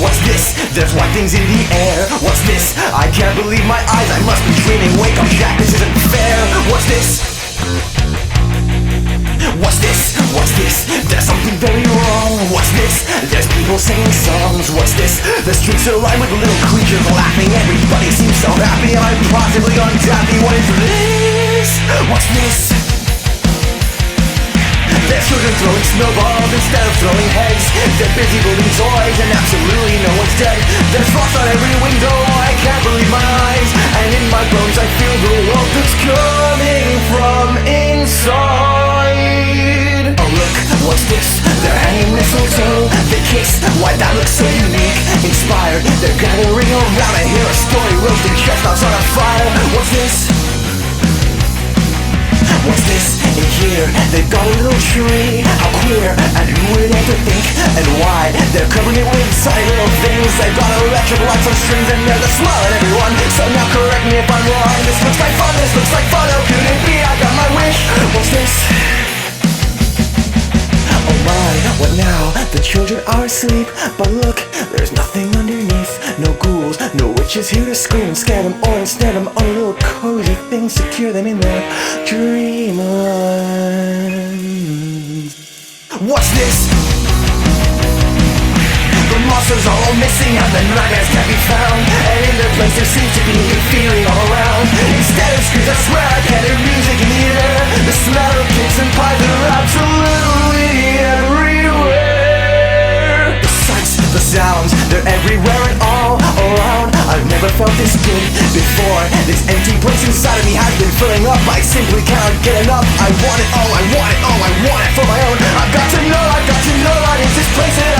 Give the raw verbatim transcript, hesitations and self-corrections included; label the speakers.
Speaker 1: What's this? There's white things in the air. What's this? I can't believe my eyes, I must be dreaming. Wake up, Jack, this isn't fair. What's this? What's this? What's this? There's something very wrong. What's this? There's people singing songs. What's this? The streets are lined with little creatures laughing. Everybody seems so happy. I'm possibly unhappy. What is this? What's this? There's children throwing snowballs instead of throwing heads. They're busy building toys and absolutely no one's dead. There's frost on every window, I can't believe my eyes. And in my bones I feel the warmth that's coming from inside. Oh look, what's this? They're hanging mistletoe. They kiss, why that looks so unique. Inspired, they're gathering around. I hear a story, roasting chestnuts on a fire. What's this? What's this? In here, they've got a little tree. How queer, and who would ever think? And why? They're covering it with tiny little things. They've got electric lights on strings, and they're the smile at everyone. So now correct me if I'm wrong. This looks like fun, this looks like fun. How could it be? I got my wish. What's this? Oh my, what now? The children are asleep, but look, there's nothing underneath. No ghouls, no witches here to scream, scare them or ensnare them on a little cozy thing, secure them in their dreamland. What's this? The monsters are all missing and the nightmares can't be found. And in their place there seems to be a feeling all around. Instead of screams I swear I can hear music in the air. The smell of cakes and pies are absolutely everywhere. The sights, the sounds, they're everywhere and all around. I've never felt this good before. This empty place inside of me has been filling up. I simply cannot get enough. I want it all, I want it all, I want it for my own. I've got to know, I've got to know that it's this place that